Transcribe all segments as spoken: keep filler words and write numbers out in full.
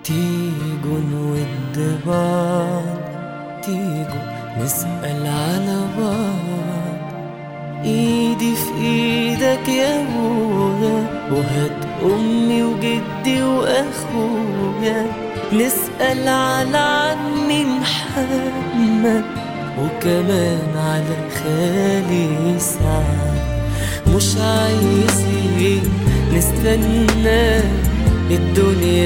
تيجوا نود بعض، تيجوا نسأل على بعض. ايدي في ايدك يا ابويا، وهات امي وجدي واخويا، نسأل على عمي محمد وكمان على خالي سعد. مش عايزين نستنى الدنيا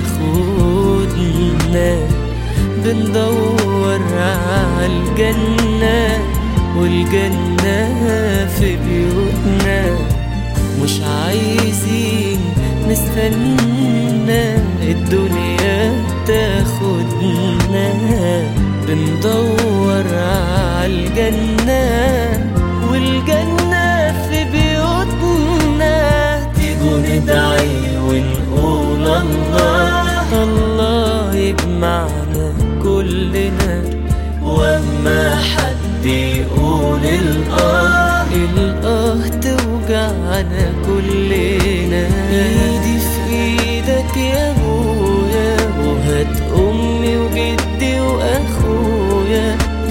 تاخدنا، بندور عالجنة والجنة في بيوتنا. مش عايزين نستنى الدنيا تاخدنا، بندور عالجنة والجنة في بيوتنا. تيجوا ندعي ونقول الله الله يجمعنا كلنا، واما حد يقول الآه الآه توجعنا كلنا. ايدي في ايدك يا ابويا، وهات امي وجدي واخويا،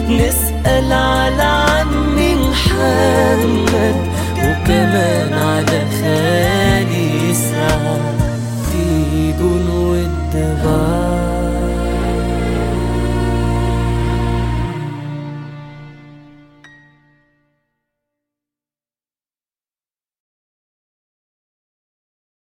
نسأل على عمي محمد وكمان على